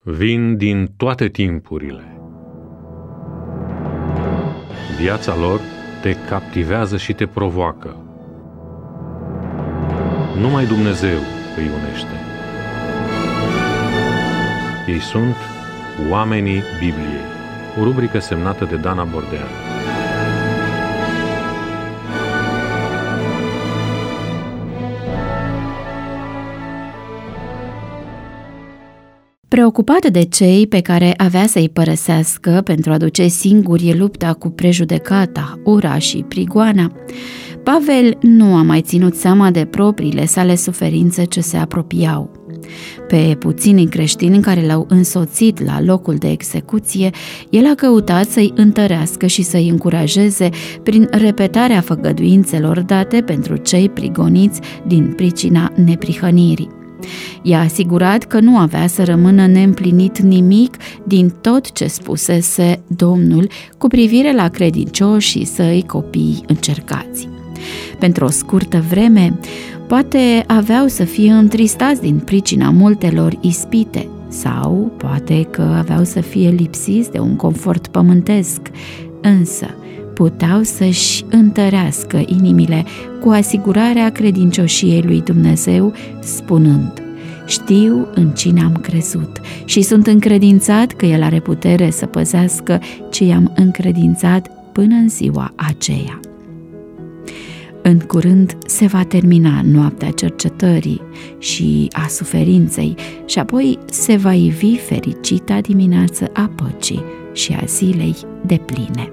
vin din toate timpurile. Viața lor te captivează și te provoacă. Numai Dumnezeu îi unește. Ei sunt Oamenii Bibliei, o rubrică semnată de Dana Bordean. Preocupat de cei pe care avea să-i părăsească pentru a duce singuri lupta cu prejudecata, ura și prigoana, Pavel nu a mai ținut seama de propriile sale suferințe ce se apropiau. Pe puținii creștini care l-au însoțit la locul de execuție, el a căutat să-i întărească și să-i încurajeze prin repetarea făgăduințelor date pentru cei prigoniți din pricina neprihănirii. I-a asigurat că nu avea să rămână neîmplinit nimic din tot ce spusese Domnul cu privire la credincioșii săi copii încercați. Pentru o scurtă vreme, poate aveau să fie întristați din pricina multelor ispite sau poate că aveau să fie lipsiți de un confort pământesc, însă puteau să-și întărească inimile cu asigurarea credincioșiei lui Dumnezeu, spunând: știu în cine am crezut și sunt încredințat că El are putere să păzească ce i-am încredințat până în ziua aceea. În curând se va termina noaptea cercetării și a suferinței și apoi se va ivi fericita dimineață a păcii și a zilei depline.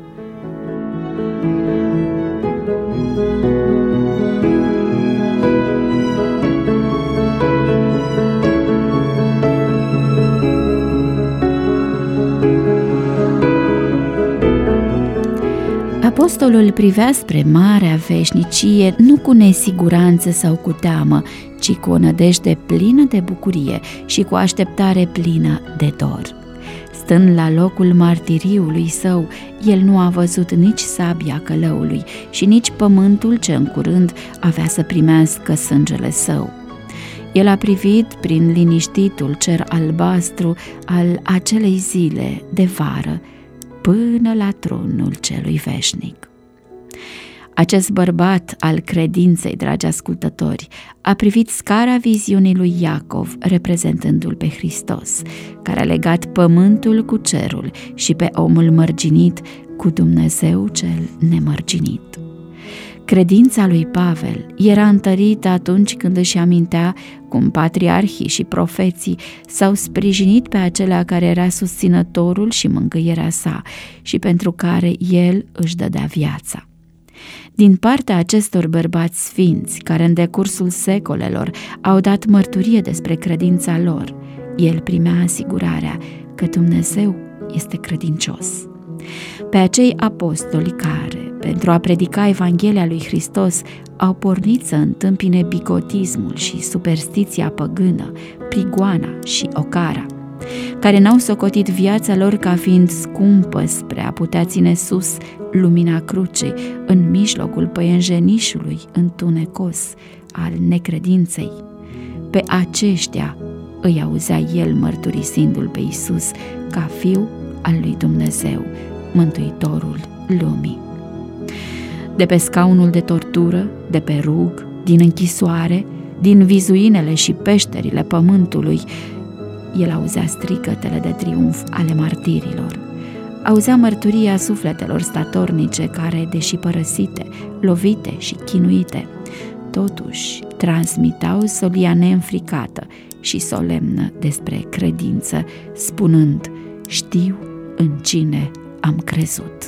Apostolul privea spre marea veșnicie nu cu nesiguranță sau cu teamă, ci cu o nădejde plină de bucurie și cu așteptare plină de dor. Stând la locul martiriului său, el nu a văzut nici sabia călăului și nici pământul ce în curând avea să primească sângele său. El a privit prin liniștitul cer albastru al acelei zile de vară până la tronul celui veșnic. Acest bărbat al credinței, dragi ascultători, a privit scara viziunii lui Iacov, reprezentându-l pe Hristos, care a legat pământul cu cerul și pe omul mărginit cu Dumnezeu cel nemărginit. Credința lui Pavel era întărită atunci când își amintea cum patriarhii și profeții s-au sprijinit pe acela care era susținătorul și mângâierea sa și pentru care el își dădea viața. Din partea acestor bărbați sfinți, care în decursul secolelor au dat mărturie despre credința lor, el primea asigurarea că Dumnezeu este credincios. Pe acei apostoli care, pentru a predica Evanghelia lui Hristos, au pornit să întâmpine bigotismul și superstiția păgână, prigoana și ocara, care n-au socotit viața lor ca fiind scumpă spre a putea ține sus lumina crucii în mijlocul păienjenișului întunecos al necredinței. Pe aceștia îi auzea el mărturisindu-l pe Iisus ca Fiul al lui Dumnezeu, Mântuitorul lumii. De pe scaunul de tortură, de pe rug, din închisoare, din vizuinele și peșterile pământului, el auzea strigătele de triumf ale martirilor. Auzea mărturia sufletelor statornice care, deși părăsite, lovite și chinuite, totuși transmitau solia neînfricată și solemnă despre credință, spunând: știu în cine am crezut.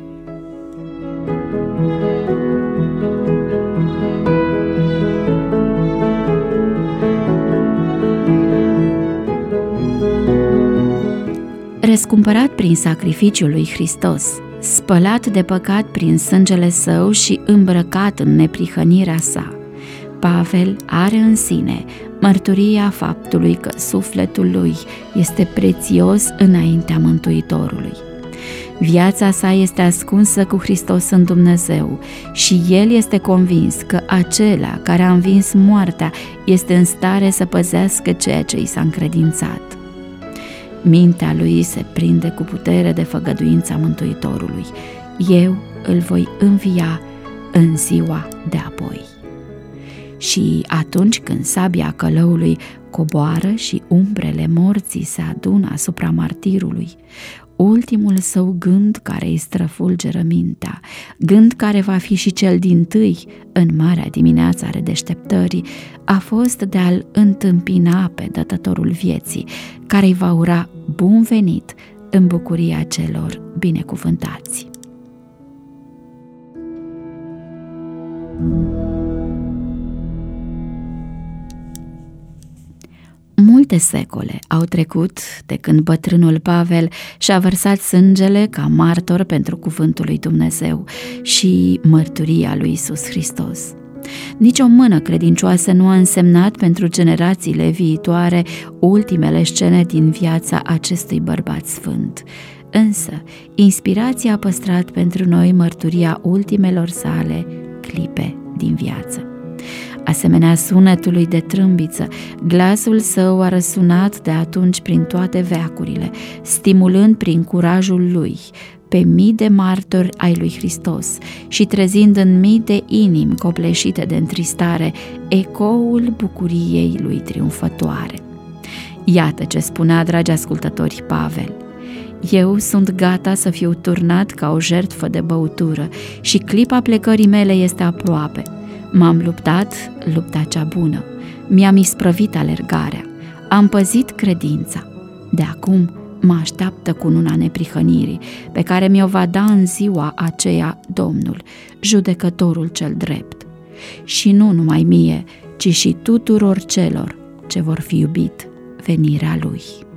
Răscumpărat prin sacrificiul lui Hristos, spălat de păcat prin sângele său și îmbrăcat în neprihănirea sa, Pavel are în sine mărturia faptului că sufletul lui este prețios înaintea Mântuitorului. Viața sa este ascunsă cu Hristos în Dumnezeu și el este convins că acela care a învins moartea este în stare să păzească ceea ce i s-a încredințat. Mintea lui se prinde cu putere de făgăduința Mântuitorului. Eu îl voi învia în ziua de apoi. Și atunci când sabia călăului coboară și umbrele morții se adună asupra martirului, ultimul său gând care îi străfulgeră mintea, gând care va fi și cel dintâi în marea dimineață a redeșteptării, a fost de a-l întâmpina pe Dătătorul vieții, care îi va ura bun venit în bucuria celor binecuvântați. Multe secole au trecut de când bătrânul Pavel și-a vărsat sângele ca martor pentru cuvântul lui Dumnezeu și mărturia lui Iisus Hristos. Nici o mână credincioasă nu a însemnat pentru generațiile viitoare ultimele scene din viața acestui bărbat sfânt. Însă, inspirația a păstrat pentru noi mărturia ultimelor sale clipe din viață. Asemenea sunetului de trâmbiță, glasul său a răsunat de atunci prin toate veacurile, stimulând prin curajul lui pe mii de martori ai lui Hristos și trezind în mii de inimi copleșite de întristare ecoul bucuriei lui triumfătoare. Iată ce spunea, dragi ascultători, Pavel: eu sunt gata să fiu turnat ca o jertfă de băutură și clipa plecării mele este aproape. M-am luptat lupta cea bună, mi-am isprăvit alergarea, am păzit credința. De acum mă așteaptă cununa neprihănirii, pe care mi-o va da în ziua aceea Domnul, judecătorul cel drept. Și nu numai mie, ci și tuturor celor ce vor fi iubit venirea Lui.